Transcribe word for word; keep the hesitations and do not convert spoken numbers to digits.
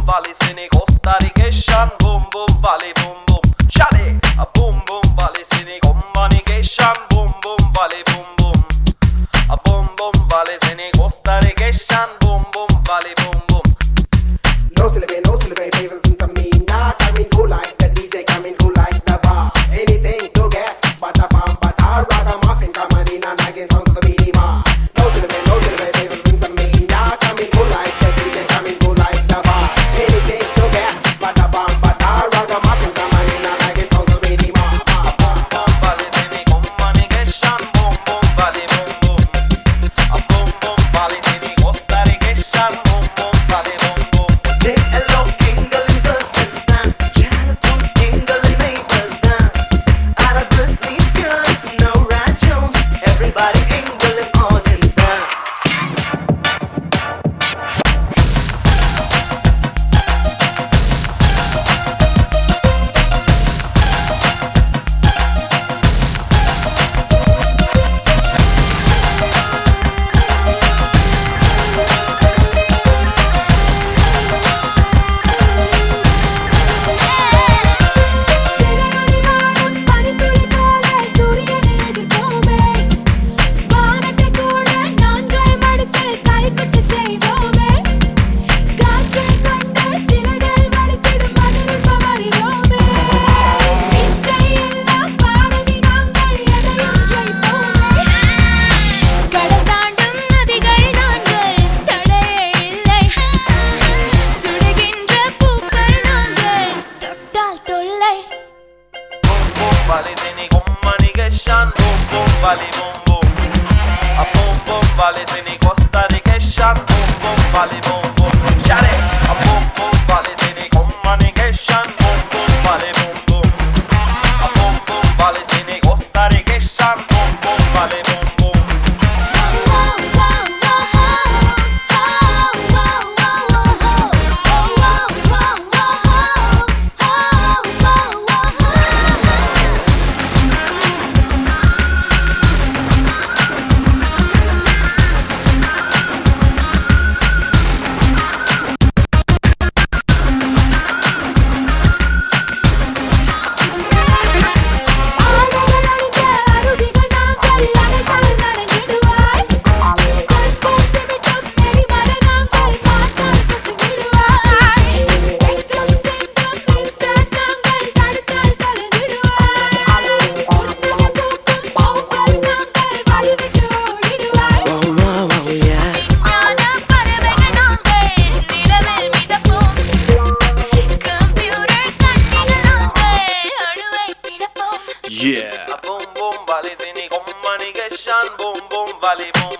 valley, Sini Costa Rication, boom boom valley, boom boom. Shade, a boom boom valley, Sini communication, boom boom valley, boom boom. A boom boom valley, Sini Costa Rication, boom boom valley, boom boom. No syllable, no syllable, people listen to me. Nah, coming cool like the D J, coming cool like the bar. Anything to get, but a bomb, but a ragamuffin coming in and again sounds of the minima. No syllable, no syllable, people listen to me. Nah, coming cool like the D J, coming cool like the bar. Anything to get, but a bomb, but a ragamuffin coming in and again sounds of the minima. A boom boom valley, Sini communication, boom boom valley, boom boom. A boom boom valley, Sini Costa Rication, boom boom valley, boom boom. J L O Engel in girlfriends down, Chinatown Engel in neighbors down. Out of Britney Spears, no Rad Jones, everybody Engel in audience down. சிறகடிவாரம் பனித்துளி போல சூரியனை எதிர்ப்போமே. வானத்தை கூட நான்காய் மடித்து கைக்குட்டு செய்வோமே. காற்றைக் கொண்டு சிலைகள் வடித்திடும் மதுரூபம் அறிவோமே. இசையில்லா பாடகி நாங்கள் எதையும் ஜெயிப்போமே. கடல் தாண்டும் நதிகள் நாங்கள் தடையே இல்லை. சுடுகின்ற பூக்கள் நாங்கள் தொட்டால் தொல்லை. Boom boom valley, Sini communication, boom boom valley, boom boom. A boom boom valley, Sini Costa Rication, boom boom valley, boom boom. Shade, a boom boom valley, Sini communication, boom boom valley, boom boom. A boom boom valley, Sini Costa Rication, boom boom valley, boom boom. ஆடைகள் அணிந்த அருவிகள் நாங்கள் அலைகள் நனைந்திடுவாய். கற்பூர் சிமிட்டும் எரிமலை நாங்கள் பார்த்தால் கசங்கிடுவாய். எங்கும் சென்றும் மின்சார் நாங்கள் தடுத்தால் கலங்கிடுவாய். உன்னத பூக்கும் பூஃபால்ஸ் நாங்கள் வழிவிட்டு ஓடிடுவாய். விஞ்ஞான பறவைகள் நாங்கள் நிலவில் மிதப்போம். கம்ப்யூட்டர் கண்ணிகள் நாங்கள் அணுவை கிடப்போம். A boom boom valley, Sini communication, boom boom valley, boom